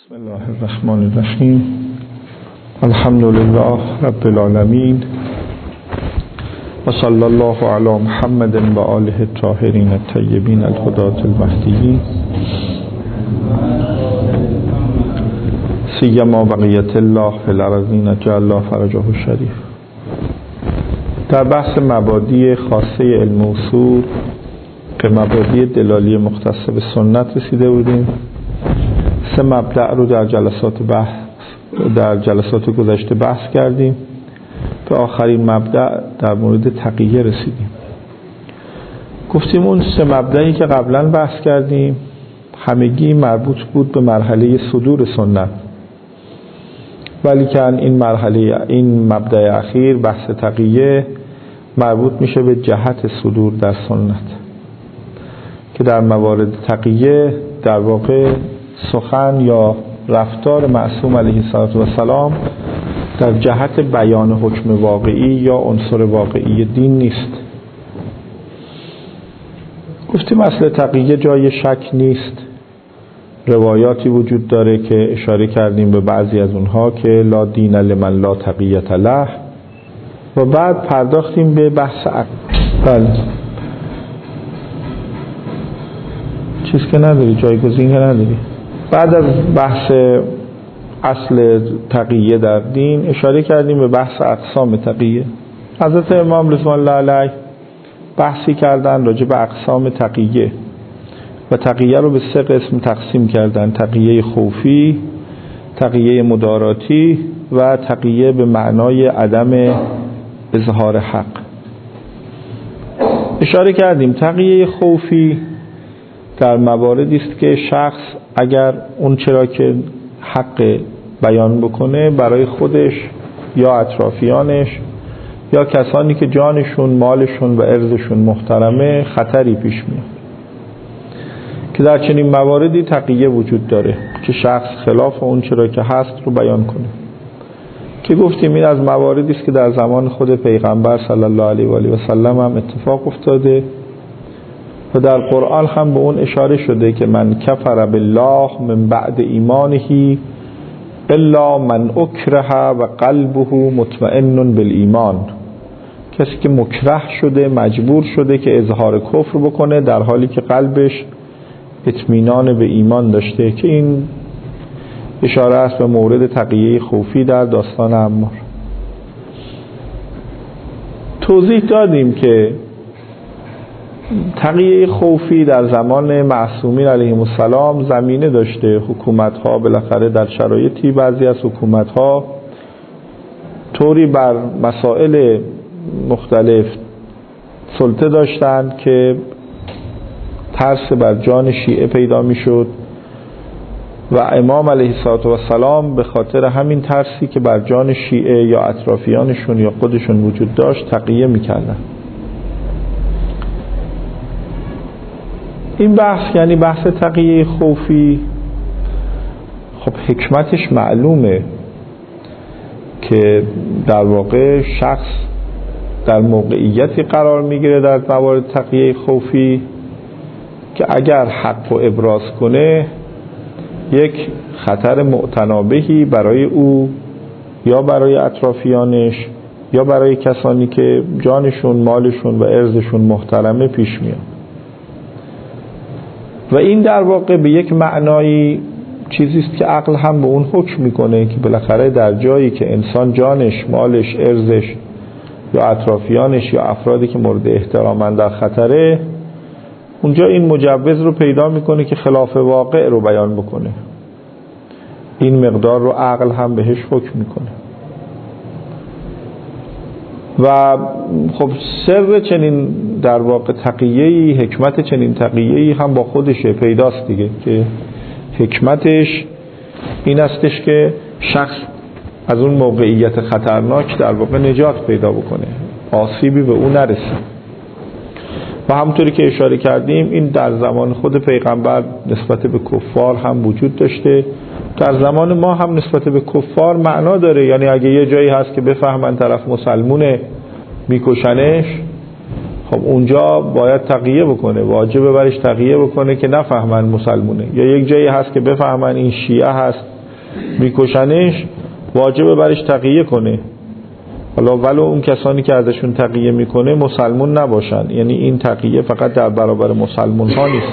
بسم الله الرحمن الرحیم. الحمد لله رب العالمین و صلی الله علی محمد و آله الطاهرین الطیبین الهداة المهدیین سیما بقیة الله فی الارضین جعل الله فرجه الشریف. در بحث مبادی خاصه علم اصول که مبادی دلالی مختص به سنت رسیده بودیم. سه مبدأ رو در جلسات گذشته بحث کردیم. به آخرین مبدأ در مورد تقیه رسیدیم. گفتیم اون سه مبدأی که قبلا بحث کردیم همگی مربوط بود به مرحله صدور سنت، ولی که این مبدأ اخیر بحث تقیه مربوط میشه به جهت صدور در سنت، که در موارد تقیه در واقع سخن یا رفتار معصوم علیه السلام در جهت بیان حکم واقعی یا عنصر واقعی دین نیست. گفتیم اصل تقیه جای شک نیست. روایاتی وجود داره که اشاره کردیم به بعضی از اونها که لا دین لمن لا تقیة له، و بعد پرداختیم به بحث بله چیز که نداری، جایگزین که نداری. بعد از بحث اصل تقیه در دین اشاره کردیم به بحث اقسام تقیه. حضرت امام رضوان الله علیه بحثی کردن راجع به اقسام تقیه و تقیه رو به سه قسم تقسیم کردن: تقیه خوفی، تقیه مداراتی و تقیه به معنای عدم اظهار حق. اشاره کردیم تقیه خوفی در مواردی است که شخص اگر اون چرا که حق بیان بکنه برای خودش یا اطرافیانش یا کسانی که جانشون، مالشون و عرضشون محترمه خطری پیش میاد، که در چنین مواردی تقیه وجود داره که شخص خلاف اون چرا که هست رو بیان کنه، که گفتیم این از مواردی است که در زمان خود پیغمبر صلی الله علیه و آله و سلم هم اتفاق افتاده و در قرآن هم به اون اشاره شده که من کفر بالله من بعد ایمانه الا من اکره و قلبه مطمئن بالایمان. کسی که مکره شده، مجبور شده که اظهار کفر بکنه در حالی که قلبش اطمینان به ایمان داشته، که این اشاره است به مورد تقیه خوفی در داستان عمار. توضیح دادیم که تقیه خوفی در زمان معصومین علیهم السلام زمینه داشته. حکومت‌ها بالاخره در شرایطی، بعضی از حکومت‌ها طوری بر مسائل مختلف سلطه داشتند که ترس بر جان شیعه پیدا می‌شد و امام علیه السلام به خاطر همین ترسی که بر جان شیعه یا اطرافیانشون یا خودشون وجود داشت تقیه می‌کردند. این بحث یعنی بحث تقیه خوفی. خب حکمتش معلومه که در واقع شخص در موقعیتی قرار میگیره در موارد تقیه خوفی که اگر حق رو ابراز کنه یک خطر معتنابهی برای او یا برای اطرافیانش یا برای کسانی که جانشون، مالشون و عرضشون محترمه پیش میاد. و این در واقع به یک معنایی چیزی است که عقل هم به اون حکم میکنه که بالاخره در جایی که انسان جانش، مالش، عرضش یا اطرافیانش یا افرادی که مورد احترامن در خطره، اونجا این مجوز رو پیدا میکنه که خلاف واقع رو بیان بکنه. این مقدار رو عقل هم بهش حکم میکنه. و خب سر چنین در واقع تقیه‌ای، حکمت چنین تقیه‌ای هم با خودشه، پیداست دیگه، که حکمتش این استش که شخص از اون موقعیت خطرناک در واقع نجات پیدا بکنه، آسیبی به اون نرسه. و همونطوری که اشاره کردیم این در زمان خود پیغمبر نسبت به کفار هم وجود داشته، در زمان ما هم نسبت به کفار معنا داره. یعنی اگه یه جایی هست که بفهمن طرف مسلمونه میکشنش، خب اونجا باید تقیه بکنه، واجبه برش تقیه بکنه که نفهمن مسلمونه. یا یک جایی هست که بفهمن این شیعه هست میکشنش واجبه برش تقیه کنه، حالا ولو اون کسانی که ازشون تقیه میکنه مسلمون نباشن، یعنی این تقیه فقط در برابر مسلمون ها نیست.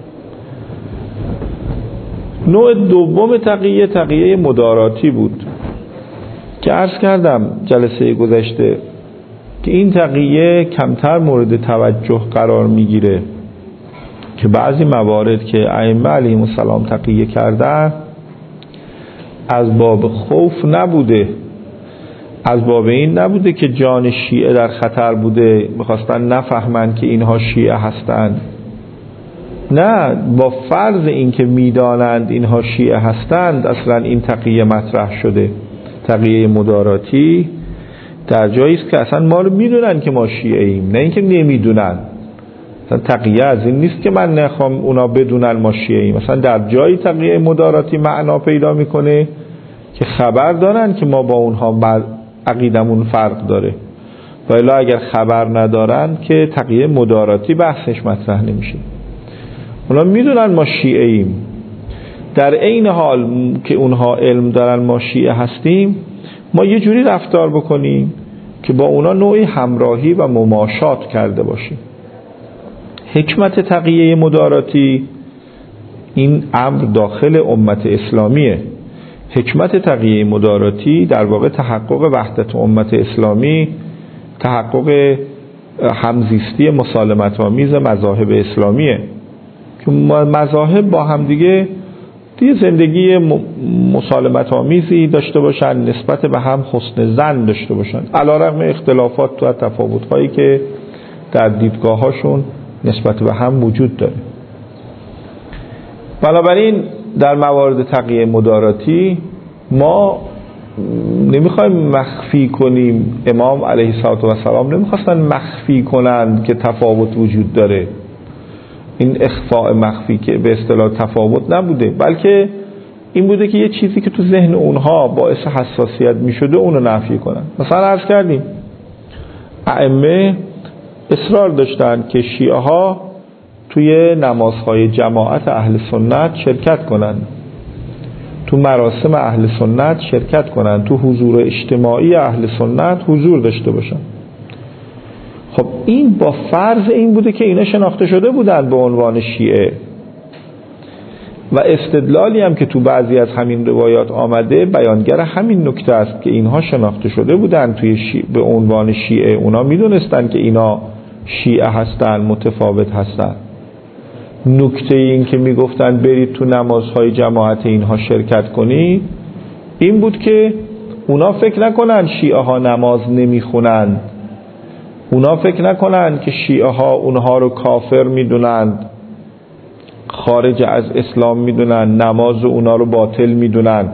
نوع دوم تقیه تقیه مداراتی بود که عرض کردم جلسه گذشته که این تقیه کمتر مورد توجه قرار میگیره، که بعضی موارد که ائمه علیهم السلام تقیه کردن از باب خوف نبوده، از باب این نبوده که جان شیعه در خطر بوده میخواستن نفهمن که اینها شیعه هستند، نه، با فرض این که میدانند اینها شیعه هستند اصلا این تقیه مطرح شده. تقیه مداراتی در جایی است که اصلا ما رو میدونن که ما شیعه ایم، نه اینکه نمیدونن. مثلا تقیه از این نیست که من نخوام اونا بدونن ما شیعه ایم، مثلا در جایی تقیه مداراتی معنا پیدا میکنه که خبر دارن که ما با اونها عقیدمون فرق داره، و الا اگر خبر ندارن که تقیه مداراتی بحثش مطرح نمیشه. اونا میدونن ما شیعه ایم، در عین حال که اونها علم دارن ما شیعه هستیم، ما یه جوری رفتار بکنیم که با اونا نوعی همراهی و مماشات کرده باشیم. حکمت تقیه مداراتی این امر داخل امت اسلامیه. حکمت تقیه مداراتی در واقع تحقق وحدت امت اسلامی، تحقق همزیستی مسالمت‌آمیز مذاهب اسلامیه که مذاهب با همدیگه زندگی مسالمت‌آمیزی داشته باشن، نسبت به هم حسن ظن داشته باشن علیرغم اختلافات و تفاوت‌هایی که در دیدگاه‌هاشون نسبت به هم وجود داره. بنابراین در موارد تقیه مداراتی ما نمیخوایم مخفی کنیم، امام علیه السلام نمیخواستن مخفی کنند که تفاوت وجود داره، این اخفاء مخفی که به اصطلاح تفاوت نبوده، بلکه این بوده که یه چیزی که تو ذهن اونها باعث حساسیت میشده اونو نفی کنن. مثلا عرض کردیم ائمه اصرار داشتن که شیعه ها توی نمازهای جماعت اهل سنت شرکت کنن، تو مراسم اهل سنت شرکت کنن، تو حضور اجتماعی اهل سنت حضور داشته باشن. خب این با فرض این بوده که اینا شناخته شده بودن به عنوان شیعه، و استدلالی هم که تو بعضی از همین روایات آمده بیانگر همین نکته است که اینها شناخته شده بودن به عنوان شیعه. اونا میدونستن که اینا شیعه هستن، متفاوت هستن. نکته این که میگفتن برید تو نمازهای جماعت اینها شرکت کنید این بود که اونا فکر نکنن شیعه ها نماز نمیخونند، اونا فکر نکنن که شیعه ها اونها رو کافر میدونند، خارج از اسلام میدونن، نماز اونا رو باطل میدونن،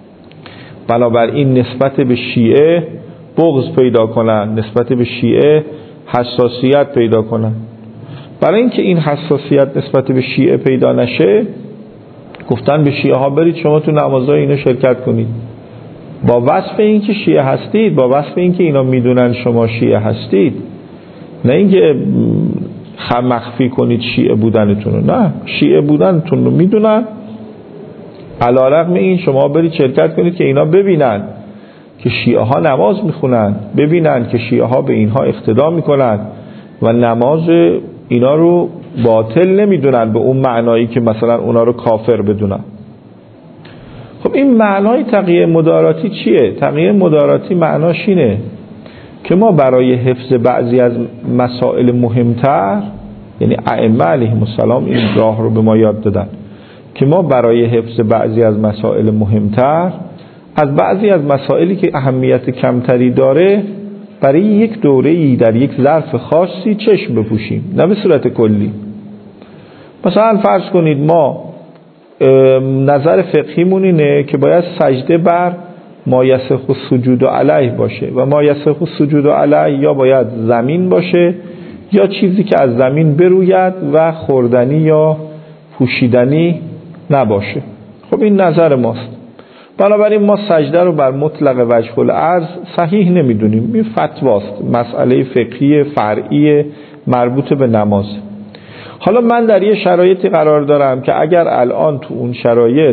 بنابراین نسبت به شیعه بغض پیدا کنن، نسبت به شیعه حساسیت پیدا کنن. برای اینکه این حساسیت نسبت به شیعه پیدا نشه گفتن به شیعه ها برید شما تو نمازهای اینا شرکت کنید، با وصف این که شیعه هستید، با وصف این که اینا میدونن شما شیعه هستید، نه اینکه مخفی کنید شیعه بودنتون رو، نه، شیعه بودنتون رو میدونن، علیرغم این شما برید شرکت کنید که اینا ببینن که شیعه ها نماز میخونن، ببینن که شیعه ها به اینها اقتدا میکنن و نماز اینا رو باطل نمیدونن به اون معنایی که مثلا اونا رو کافر بدونن. خب این معنای تقیه مداراتی چیه؟ تقیه مداراتی معناش اینه که ما برای حفظ بعضی از مسائل مهمتر، یعنی ائمه علیهم السلام این راه رو به ما یاد دادن که ما برای حفظ بعضی از مسائل مهمتر از بعضی از مسائلی که اهمیت کمتری داره برای یک دوره‌ای در یک ظرف خاصی چشم بپوشیم، نه به صورت کلی. مثلا فرض کنید ما نظر فقهیمون اینه که باید سجده بر ما یصح السجود علیه باشه و ما یصح السجود علیه یا باید زمین باشه یا چیزی که از زمین بروید و خوردنی یا پوشیدنی نباشه. خب این نظر ماست. بنابراین ما سجده رو بر مطلق وجه العرض صحیح نمیدونیم، این فتواست، مسئله فقهی فرعی مربوط به نماز. حالا من در یه شرایطی قرار دارم که اگر الان تو اون شرایط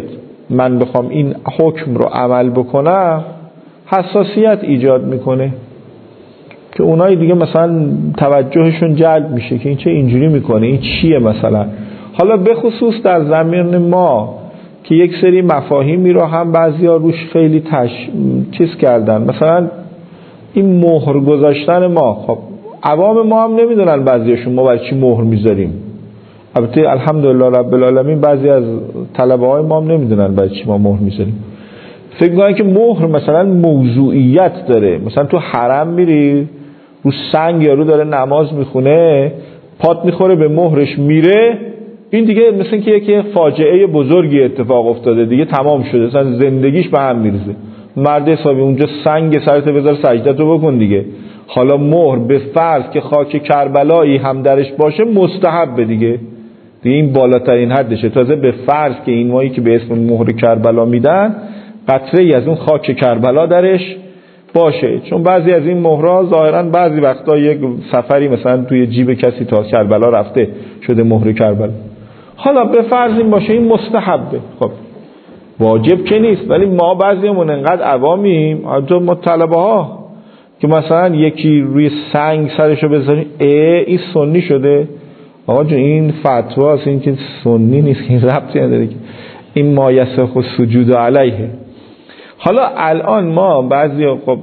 من بخوام این حکم رو عمل بکنم حساسیت ایجاد میکنه که اونای دیگه مثلا توجهشون جلب میشه که این چه اینجوری میکنه، این چیه مثلا. حالا به خصوص در زمین ما که یک سری مفاهیمی رو هم بعضیا روش خیلی چیز کردن، مثلا این مهر گذاشتن ما، خب عوام ما هم نمیدونن بعضیاشون ما برای چی مهر میذاریم. البته الحمدلله رب العالمین بعضی از طلبه های ما هم نمیدونن برای چی ما مهر میذاریم. فکر میکنن که مهر مثلا موضوعیت داره، مثلا تو حرم میری رو سنگ یارو داره نماز میخونه پات میخوره به مهرش میره، این دیگه مثلا که یک فاجعه بزرگی اتفاق افتاده دیگه، تمام شده، مثلا زندگیش به هم میریزه. مرد حسابی اونجا سنگ سرت بذار سجدتو بکن دیگه. حالا مهر به فرض که خاک کربلایی هم درش باشه مستحب دیگه این بالاترین حدشه. تازه به فرض که این مایی که به اسم مهر کربلا میدن قطره ای از اون خاک کربلا درش باشه، چون بعضی از این مهرها ظاهرا بعضی وقتا یک سفری مثلا توی جیب کسی تا کربلا رفته شده مهر کربلا. حالا به فرض این باشه این مستحبه، خب واجب که نیست، ولی ما بعضیمون انقدر عوامیم، ما طلبه ها که مثلا یکی روی سنگ سرشو بذاریم این سنی شده. آقا جون این فتوا است، این که سنی نیست، این ربطی نداره که این ما یسخ السجود علیه. حالا الان ما بعضی خب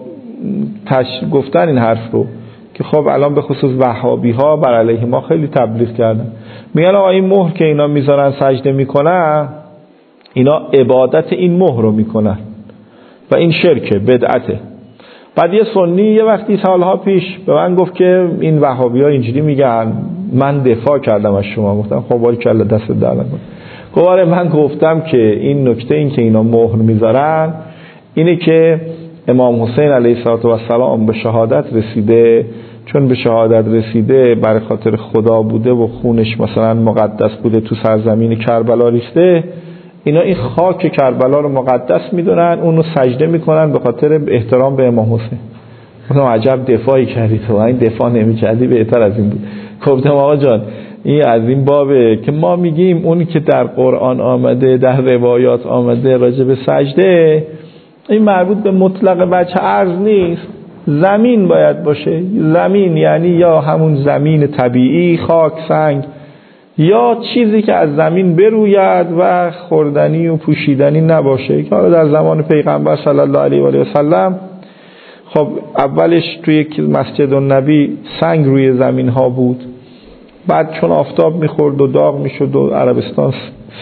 گفتن این حرف رو که خب الان به خصوص وهابی ها بر علیه ما خیلی تبلیغ کردن، میگن آقا این مهر که اینا میذارن سجده میکنن اینا عبادت این مهر رو میکنن و این شرکه بدعته. بعد یه سنی یه وقتی سالها پیش به من گفت که این وهابی ها اینجوری میگن، من دفاع کردم از شما، گفتم خب باریکلا دست در نکن. گواره من گفتم که این نکته این که اینا مهر میذارن اینه که امام حسین علیه السلام به شهادت رسیده، چون به شهادت رسیده برای خاطر خدا بوده و خونش مثلا مقدس بوده تو سرزمین کربلا ریخته، اینا این خاک کربلا رو مقدس میدونن، اونو سجده میکنن به خاطر احترام به امام حسین. گفتم عجب دفاعی کردی تو، این دفاع نمی‌کردی بهتر از این بود. گفتم آقا جان این از این بابه که ما میگیم اونی که در قرآن آمده در روایات آمده راجع به سجده این مربوط به مطلق بچه ارض نیست، زمین باید باشه. زمین یعنی یا همون زمین طبیعی خاک سنگ یا چیزی که از زمین بروید و خوردنی و پوشیدنی نباشه، که حالا در زمان پیغمبر صلی الله علیه و آله و سلم خب اولش توی مسجد النبی سنگ روی زمین ها بود، بعد چون آفتاب میخورد و داغ میشد و عربستان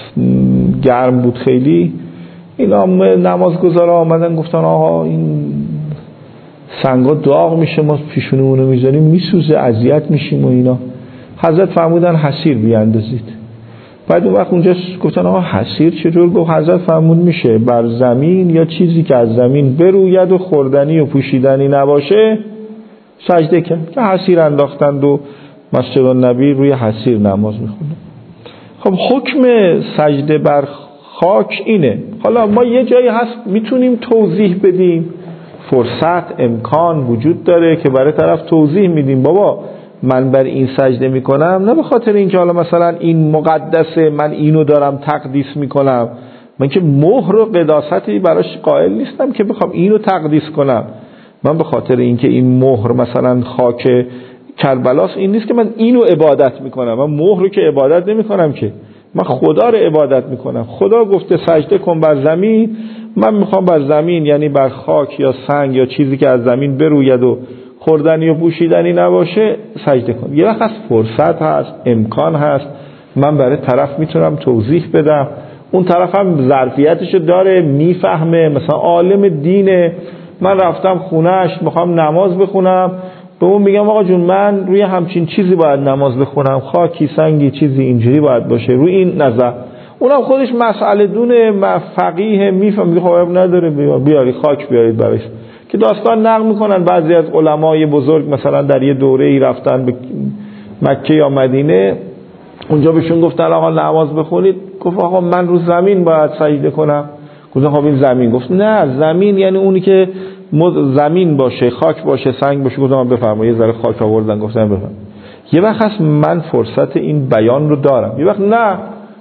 گرم بود خیلی، اینا نمازگزارا آمدن گفتن آقا این سنگا داغ میشه ما پیشونمونو میذاریم میسوزه اذیت میشیم و اینا. حضرت فرمودن حسیر بیاندازید. بعد اون وقت اونجا گفتن آقا حسیر چطور؟ گفت حضرت فرمود میشه بر زمین یا چیزی که از زمین بروید و خوردنی و پوشیدنی نباشه سجده کرد، که حسیر انداختند و مسجد النبی روی حسیر نماز میخونه. خب حکم سجده بر خاک اینه. حالا ما یه جایی هست میتونیم توضیح بدیم، فرصت امکان وجود داره که برای طرف توضیح میدیم بابا من بر این سجده میکنم نه به خاطر اینکه حالا مثلا این مقدسه من اینو دارم تقدیس میکنم، من که مهر و قداستی براش قائل نیستم که بخوام اینو تقدیس کنم، من به خاطر اینکه این مهر مثلا خاک کربلاس این نیست که من اینو عبادت میکنم، من مهر رو که عبادت نمیکنم که، من خدا رو عبادت میکنم. خدا گفته سجده کن بر زمین، من میخوام بر زمین یعنی بر خاک یا سنگ یا چیزی که از زمین بروید و خوردنی و پوشیدنی نباشه سجده کن. یه وقت فرصت هست امکان هست من برای طرف میتونم توضیح بدم، اون طرف هم ظرفیتشو داره میفهمه، مثلا عالم دینه، من رفتم خونهش میخوام نماز بخونم به اون میگم آقا جون من روی همچین چیزی باید نماز بخونم، خاکی سنگی چیزی اینجوری باید باشه، روی این نظر اونم خودش مسئله دونه فقیه میفهمه، خب نداره بیاری خاک بیارید برایش، که داستان نقل میکنن بعضی از علمای بزرگ مثلا در یه دوره ای رفتن به مکه یا مدینه، اونجا بهشون گفتن آقا نماز بخونید، گفت آقا من رو زمین باید سجده کنم، گفتن خب این زمین، گفت نه زمین یعنی اونی که زمین باشه خاک باشه سنگ باشه، گفتم بفرمایید یه ذره خاک آوردن گفتم بفرمایید. یه وقت هست من فرصت این بیان رو دارم، یه وقت نه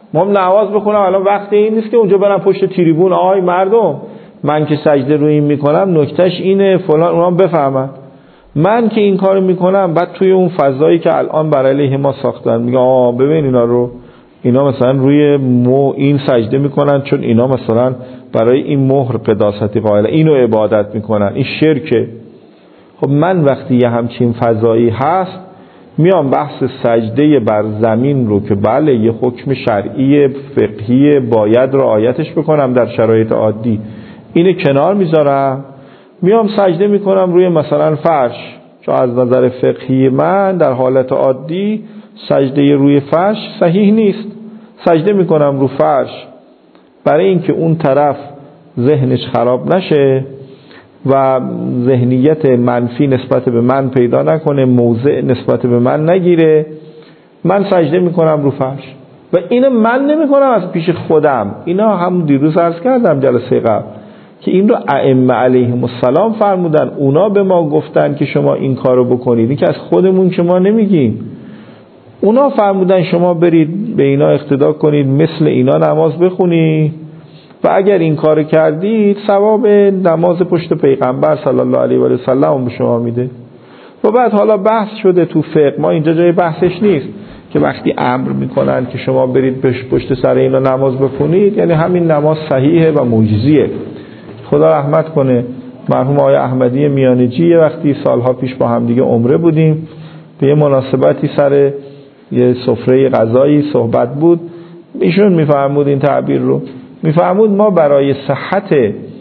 ما هم نماز بخونم الان وقت این نیست که اونجا برم پشت تریبون آهای مردم من که سجده روی این میکنم نکتهش اینه فلان، اونا بفهمن من که این کارو میکنم. بعد توی اون فضایی که الان برای علیه ما ساختن میگن ببین اینا رو، اینا مثلا روی این سجده میکنن چون اینا مثلا برای این مهر قداستی قائل، اینو عبادت میکنن، این شرکه. خب من وقتی یه همچین فضایی هست میام بحث سجده بر زمین رو که بله یه حکم شرعی فقهی باید رعایتش بکنم در شرایط عادی، اینو کنار میذارم، میام سجده میکنم روی مثلا فرش، چون از نظر فقهی من در حالت عادی سجده روی فرش صحیح نیست، سجده میکنم رو فرش برای اینکه اون طرف ذهنش خراب نشه و ذهنیت منفی نسبت به من پیدا نکنه، موضع نسبت به من نگیره. من سجده میکنم رو فرش و اینو من نمیکنم از پیش خودم، اینا هم دیروز عرض کردم جلسه قبل که این رو ائمه علیهم السلام فرمودن، اونا به ما گفتن که شما این کارو بکنید، این که از خودمون که ما نمیگیم. اونا فرمودن شما برید به اینا اقتدا کنید، مثل اینا نماز بخونید و اگر این کار کردید ثواب نماز پشت پیغمبر صلی الله علیه و سلم به شما میده. و بعد حالا بحث شده تو فقه، ما اینجا جای بحثش نیست که وقتی امر میکنن که شما برید پشت سر اینا نماز بخونید یعنی همین نماز صحیحه و مجزیه. خدا رحمت کنه مرحوم آقای احمدی میانجی یه وقتی سالها پیش با هم دیگه عمره بودیم، به یه مناسبتی سر یه سفره غذایی صحبت بود، ایشون میفرمود این تعبیر رو، میفرمود ما برای صحت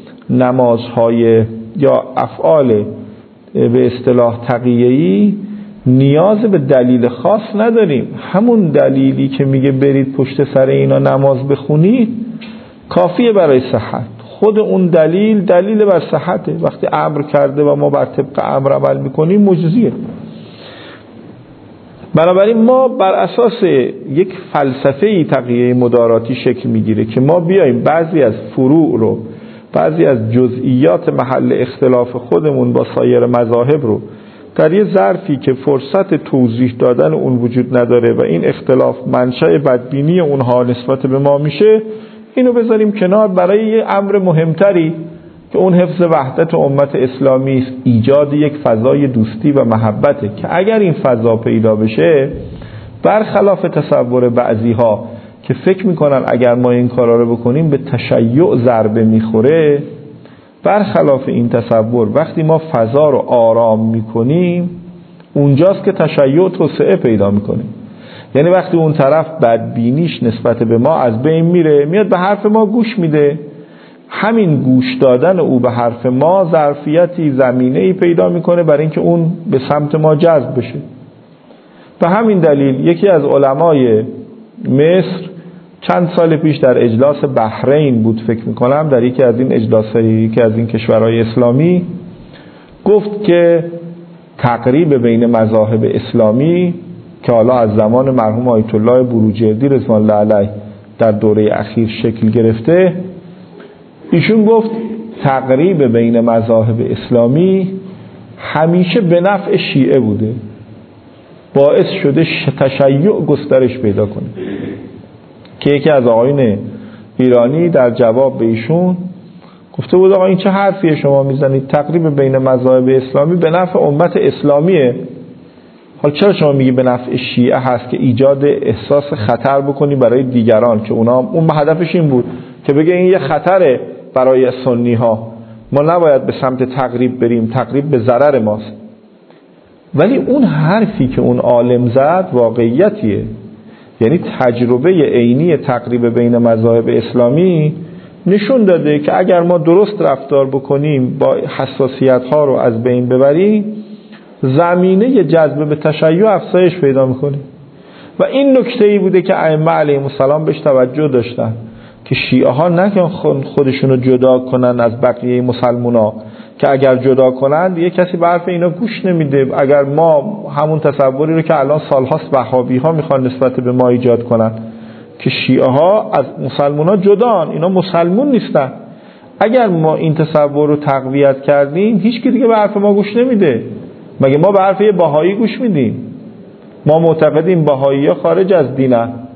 نمازهای یا افعال به اصطلاح تقیه‌ای نیاز به دلیل خاص نداریم، همون دلیلی که میگه برید پشت سر اینا نماز بخونید کافیه برای صحت. خود اون دلیل بر صحته، وقتی امر کرده و ما بر طبق امر عمل میکنیم مجزیه. بنابراین ما بر اساس یک فلسفه تقیه مداراتی شکل میگیره که ما بیایم بعضی از فروع رو، بعضی از جزئیات محل اختلاف خودمون با سایر مذاهب رو در یه ظرفی که فرصت توضیح دادن اون وجود نداره و این اختلاف منشأ بدبینی اونها نسبت به ما میشه، اینو بذاریم کنار برای یه امر مهمتری که اون حفظ وحدت امت اسلامی است، ایجاد یک فضای دوستی و محبته که اگر این فضا پیدا بشه برخلاف تصور بعضی‌ها که فکر میکنن اگر ما این کارا رو بکنیم به تشیع ضربه میخوره، برخلاف این تصور وقتی ما فضا رو آرام میکنیم اونجاست که تشیع توسعه پیدا میکنه. یعنی وقتی اون طرف بدبینیش نسبت به ما از بین میره، میاد به حرف ما گوش میده، همین گوش دادن او به حرف ما ظرفیتی زمینه‌ای پیدا میکنه برای اینکه اون به سمت ما جذب بشه. به همین دلیل یکی از علمای مصر چند سال پیش در اجلاس بحرین بود فکر میکنم، در یکی از این اجلاس‌های یکی از این کشورهای اسلامی گفت که تقریب بین مذاهب اسلامی که حالا از زمان مرحوم آیت الله بروجردی رضوان الله علیه در دوره اخیر شکل گرفته، ایشون گفت تقریب بین مذاهب اسلامی همیشه به نفع شیعه بوده، باعث شده تشیع گسترش پیدا کنه. که یکی از آقایون ایرانی در جواب به ایشون گفته بود آقا این چه حرفیه شما میزنید، تقریب بین مذاهب اسلامی به نفع امت اسلامیه، حالا چرا شما میگی به نفع شیعه هست که ایجاد احساس خطر بکنی برای دیگران، که اون هدفش این بود که بگه این یه خطره برای سنی ها، ما نباید به سمت تقریب بریم، تقریب به ضرر ماست. ولی اون حرفی که اون عالم زد واقعیتیه، یعنی تجربه عینی تقریب بین مذاهب اسلامی نشون داده که اگر ما درست رفتار بکنیم، با حساسیت ها رو از بین ببریم، زمینه جذب به تشیع افزایش پیدا میکنه. و این نکته‌ای بوده که ائمه علیهم السلام بهش توجه داشتن که شیعه ها نکن خودشونو جدا کنن از بقیه مسلمونا، که اگر جدا کنن یه کسی به حرف اینا گوش نمیده. اگر ما همون تصوری رو که الان سالهاست وهابی ها میخوان نسبت به ما ایجاد کنن که شیعه ها از مسلمونا جدان، اینا مسلمون نیستن، اگر ما این تصور رو تقویت کردیم هیچ کی دیگه به حرف ما گوش نمیده. مگه ما به حرف یه بهایی گوش میدیم؟ ما معتقدیم بهایی ها خارج از دینن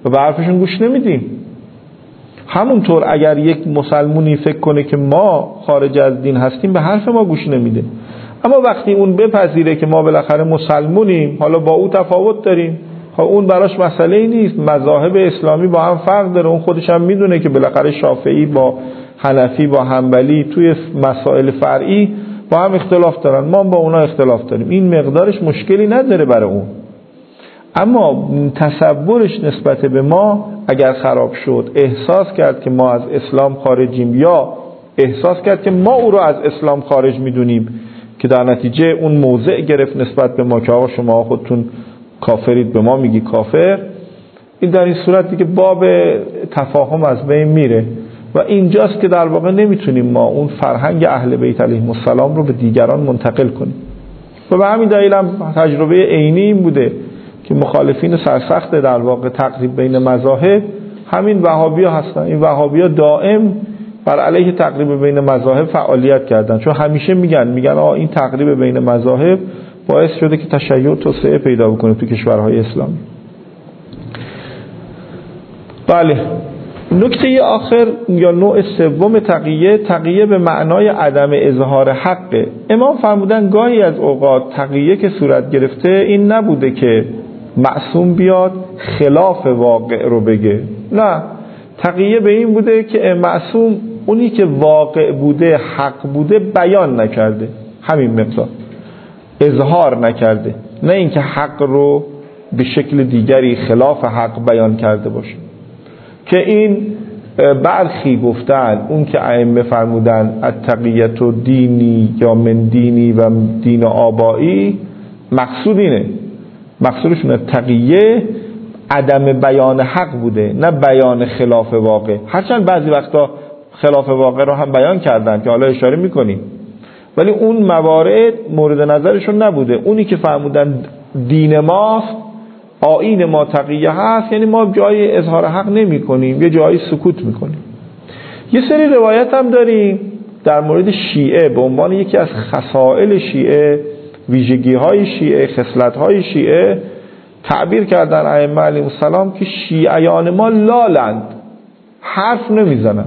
و به حرفشون گوش نمیدیم. همونطور اگر یک مسلمونی فکر کنه که ما خارج از دین هستیم به حرف ما گوش نمیده، اما وقتی اون بپذیره که ما بالاخره مسلمونیم، حالا با او تفاوت داریم، اون براش مسئله نیست، مذاهب اسلامی با هم فرق داره، اون خودش هم میدونه که بالاخره شافعی با حنفی با حنبلی توی مسائل فرعی با هم اختلاف دارن، ما با اونا اختلاف داریم، این مقدارش مشکلی نداره برای اون. اما تصورش نسبت به ما اگر خراب شد، احساس کرد که ما از اسلام خارجیم یا احساس کرد که ما او رو از اسلام خارج میدونیم، که در نتیجه اون موضع گرفت نسبت به ما که آقا شما خودتون کافرید، به ما میگی کافر، این در این صورت دیگه باب تفاهم از بین میره و اینجاست که در واقع نمیتونیم ما اون فرهنگ اهل بیت علیهم السلام رو به دیگران منتقل کنیم. و به همین دلیل هم تجربه عینی این بوده که مخالفین سرسخت در واقع تقریب بین مذاهب همین وهابی‌ها هستن. این وهابی‌ها دائم بر علیه تقریب بین مذاهب فعالیت کردن، چون همیشه میگن این تقریب بین مذاهب باعث شده که تشیع توسعه پیدا بکنه تو کشورهای اسلامی. بله، نکته آخر یا نوع سوم تقیه به معنای عدم اظهار حق. امام فرمودن گاهی از اوقات تقیه که صورت گرفته این نبوده که معصوم بیاد خلاف واقع رو بگه، نه، تقیه به این بوده که معصوم اونی که واقع بوده، حق بوده، بیان نکرده، همین مقدار، اظهار نکرده، نه اینکه حق رو به شکل دیگری خلاف حق بیان کرده باشه. که این برخی گفتن اون که ائمه فرمودن التقیت و دینی یا من دینی و دین آبایی، مقصود اینه، مقصودشون تقیه عدم بیان حق بوده، نه بیان خلاف واقع. هرچند بعضی وقتا خلاف واقع رو هم بیان کردن که حالا اشاره میکنیم، ولی اون موارد مورد نظرشون نبوده. اونی که فرمودن دین ماست، آیین ما تقیه هست، یعنی ما جای اظهار حق نمی کنیم، یه جایی سکوت میکنیم. یه سری روایت هم داریم در مورد شیعه به عنوان یکی از خصائل شیعه، ویژگی های شیعه، خصلت های شیعه، تعبیر کردن ائمه علیهم السلام که شیعیان ما لالند، حرف نمیزنن.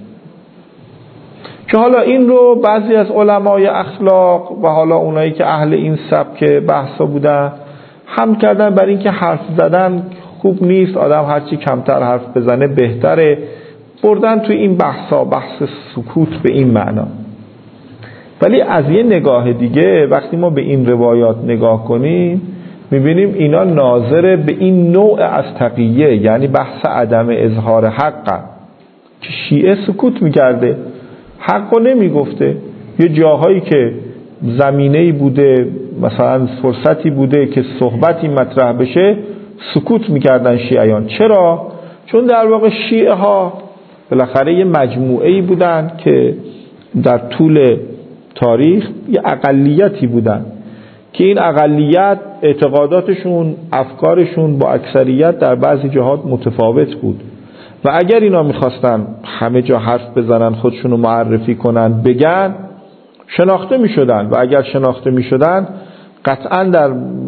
که حالا این رو بعضی از علمای اخلاق و حالا اونایی که اهل این سبک بحثا بودن هم کردن بر این که حرف زدن خوب نیست، آدم هرچی کمتر حرف بزنه بهتره، بردن توی این بحثا بحث سکوت به این معنا. ولی از یه نگاه دیگه وقتی ما به این روایات نگاه کنیم میبینیم اینا ناظر به این نوع از تقیه، یعنی بحث عدم اظهار حق، که شیعه سکوت میکرده، حق رو نمیگفته. یه جاهایی که زمینه‌ای بوده، مثلا فرصتی بوده که صحبتی مطرح بشه، سکوت میکردن شیعیان. چرا؟ چون در واقع شیعه ها بالاخره یه مجموعه‌ای بودن که در طول تاریخ یه اقلیتی بودن که این اقلیت اعتقاداتشون، افکارشون با اکثریت در بعضی جهات متفاوت بود و اگر اینا میخواستن همه جا حرف بزنن، خودشونو معرفی کنن، بگن، شناخته میشدن و اگر شناخته میشدن قطعا در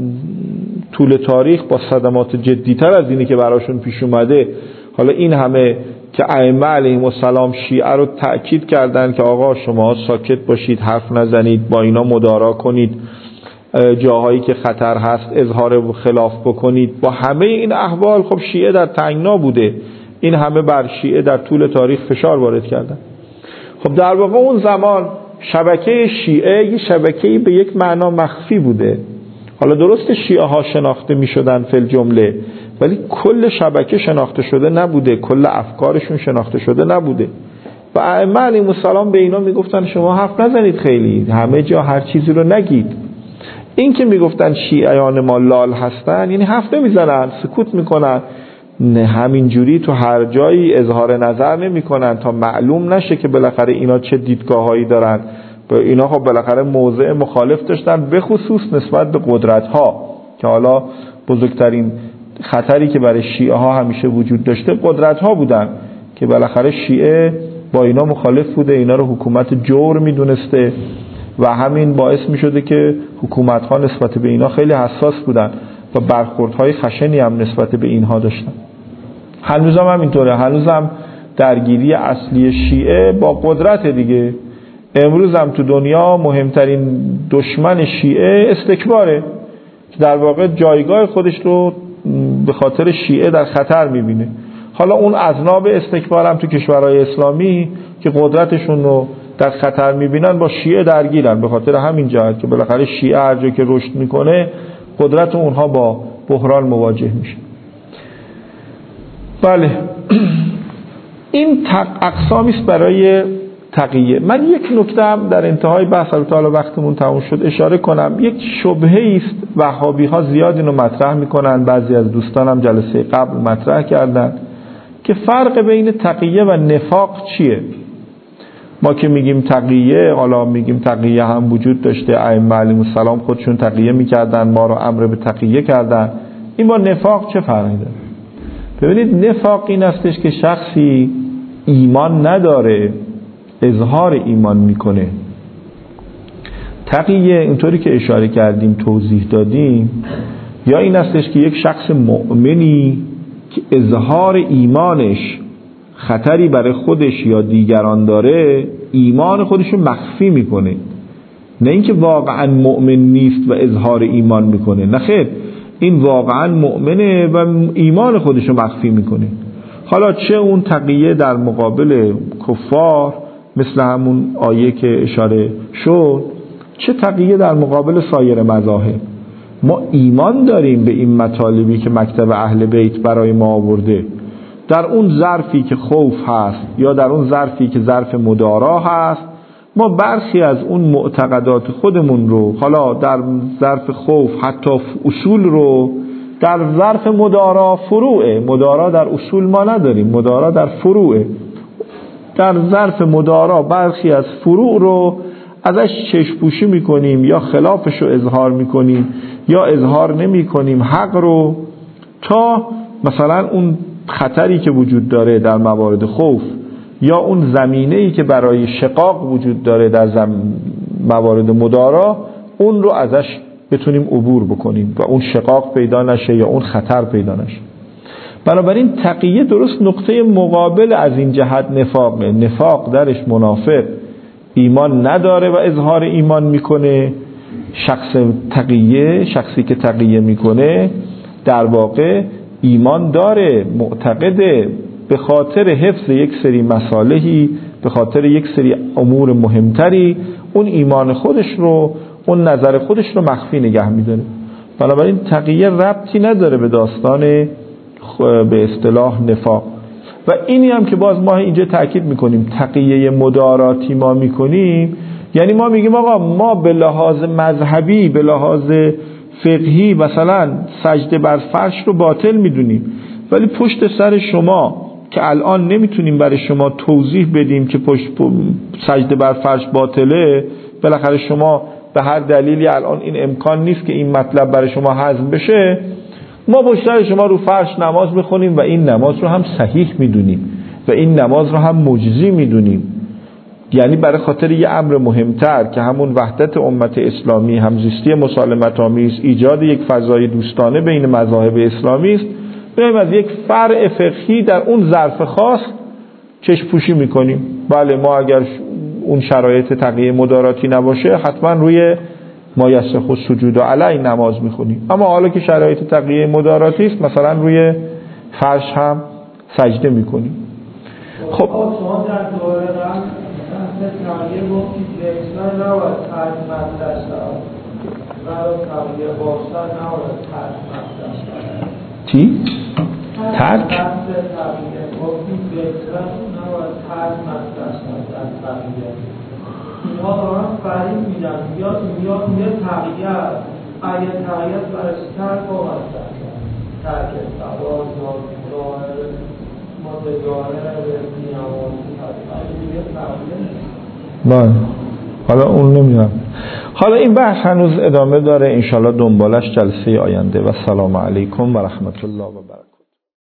طول تاریخ با صدمات جدیتر از اینی که براشون پیش اومده، حالا این همه که ائمه علیهم السلام شیعه رو تأکید کردن که آقا شما ساکت باشید، حرف نزنید، با اینا مدارا کنید، جاهایی که خطر هست اظهار خلاف بکنید، با همه این احوال خب شیعه در تنگنا بوده، این همه بر شیعه در طول تاریخ فشار وارد کردن. خب در واقع اون زمان شبکه شیعه یه شبکه‌ای به یک معنا مخفی بوده. حالا درست شیعه ها شناخته می شدن فی الجمله، ولی کل شبکه شناخته شده نبوده، کل افکارشون شناخته شده نبوده و ائمه علیهم السلام به اینا می گفتن شما حرف نزنید، خیلی همه جا هر چیزی رو نگید. این که می گفتن شیعیان ما لال هستن یعنی حرف نمی زنن، سکوت می کنن، نه همینجوری تو هر جایی اظهار نظر نمی کنن تا معلوم نشه که بالاخره اینا چه دیدگاه هایی دارن. اینا خب بالاخره موضع مخالف داشتن، به خصوص نسبت به قدرت ها که حالا بزرگترین خطری که برای شیعه ها همیشه وجود داشته قدرت ها بودن که بالاخره شیعه با اینا مخالف بوده، اینا رو حکومت جور می دونسته و همین باعث می شده که حکومت ها نسبت به اینا خیلی حساس بودن و برخوردهای خشنی هم نسبت به اینها داشتن. هنوز هم اینطوره. هنوز هم درگیری اصلی شیعه با قدرت دیگه. امروز هم تو دنیا مهمترین دشمن شیعه استکباره که در واقع جایگاه خودش رو به خاطر شیعه در خطر میبینه. حالا اون اذناب استکبار هم تو کشورهای اسلامی که قدرتشون رو در خطر میبینن با شیعه درگیرن، به خاطر همین جهت که بالاخره شیعه هر جا که رشد میکنه قدرت اونها با بحران مواجه میشه. بله این اقسامی است برای تقیه. من یک نکته هم در انتهای بحث رو تا وقتمون تموم شد اشاره کنم. یک شبهه است وهابی ها زیاد اینو مطرح میکنن، بعضی از دوستانم جلسه قبل مطرح کردن که فرق بین تقیه و نفاق چیه. ما که میگیم تقیه، حالا میگیم تقیه هم وجود داشته، ائمه علیهم السلام خودشون تقیه میکردن، ما رو امر به تقیه کردن. این با نفاق چه فرقی داره؟ ببینید نفاق این استش که شخصی ایمان نداره اظهار ایمان میکنه. تقیه اینطوری که اشاره کردیم توضیح دادیم، یا این استش که یک شخص مؤمنی که اظهار ایمانش خطری برای خودش یا دیگران داره ایمان خودش رو مخفی میکنه، نه اینکه واقعا مؤمن نیست و اظهار ایمان میکنه. نه خیر، این واقعا مؤمنه و ایمان خودش رو مخفی میکنه. حالا چه اون تقیه در مقابل کفار مثل همون آیه که اشاره شد، چه تقیه در مقابل سایر مذاهب. ما ایمان داریم به این مطالبی که مکتب اهل بیت برای ما آورده، در اون ظرفی که خوف هست یا در اون ظرفی که ظرف مدارا هست، ما برخی از اون معتقدات خودمون رو، حالا در ظرف خوف حتی اصول رو، در ظرف مدارا فروعه، مدارا در اصول ما نداریم، مدارا در فروعه، در ظرف مدارا برخی از فروع رو ازش چشم‌پوشی میکنیم یا خلافش رو اظهار میکنیم یا اظهار نمیکنیم حق رو، تا مثلا اون خطری که وجود داره در موارد خوف یا اون زمینه‌ای که برای شقاق وجود داره در موارد مدارا، اون رو ازش بتونیم عبور بکنیم و اون شقاق پیدا نشه یا اون خطر پیدا نشه. بنابراین تقیه درست نقطه مقابل از این جهت نفاقه. نفاق درش منافق ایمان نداره و اظهار ایمان میکنه. شخص تقیه، شخصی که تقیه میکنه در واقع ایمان داره، معتقده، به خاطر حفظ یک سری مصالحی، به خاطر یک سری امور مهمتری اون ایمان خودش رو، اون نظر خودش رو مخفی نگه میداره. بنابراین تقیه ربطی نداره به داستان به اصطلاح نفاق. و اینی هم که باز ما اینجا تأکید میکنیم تقیه مداراتی ما میکنیم، یعنی ما میگیم آقا ما به لحاظ مذهبی، به لحاظ فقهی مثلا سجده بر فرش رو باطل میدونیم، ولی پشت سر شما که الان نمیتونیم برای شما توضیح بدیم که سجده بر فرش باطله، بالاخره شما به هر دلیلی الان این امکان نیست که این مطلب برای شما هضم بشه، ما پشت سر شما رو فرش نماز بخونیم و این نماز رو هم صحیح میدونیم و این نماز رو هم مجزی میدونیم. یعنی برای خاطر یه امر مهمتر که همون وحدت امت اسلامی، همزیستی مسالمت آمیز، ایجاد یک فضای دوستانه بین مذاهب اسلامی است، بیایم از یک فرع فقهی در اون ظرف خاص چشم پوشی میکنیم. بله ما اگر اون شرایط تقیه مداراتی نباشه حتما روی ما یسخ السجود علی نماز میخونیم، اما حالا که شرایط تقیه مداراتی است مثلا روی فرش هم سجده میکنیم. خب شما در دوره تقیه گفتید که اصلا نباید ترک مطلش دارد، برای تقیه باشتر نباید ترک مطلش دارد. چی؟ ترک؟ تقیه گفتید که اصلا نباید ترک مطلش دارد تقیه. اینها دارن فریم میدن یا یه تقیه است، اگه تقیه است برش ترک باید ترک سواز یا ظاهر متظاهر بله. حالا اون نمیدونم. حالا این بحث هنوز ادامه داره، انشالله دنبالش جلسه آینده. و السلام علیکم و رحمت الله و برکاته.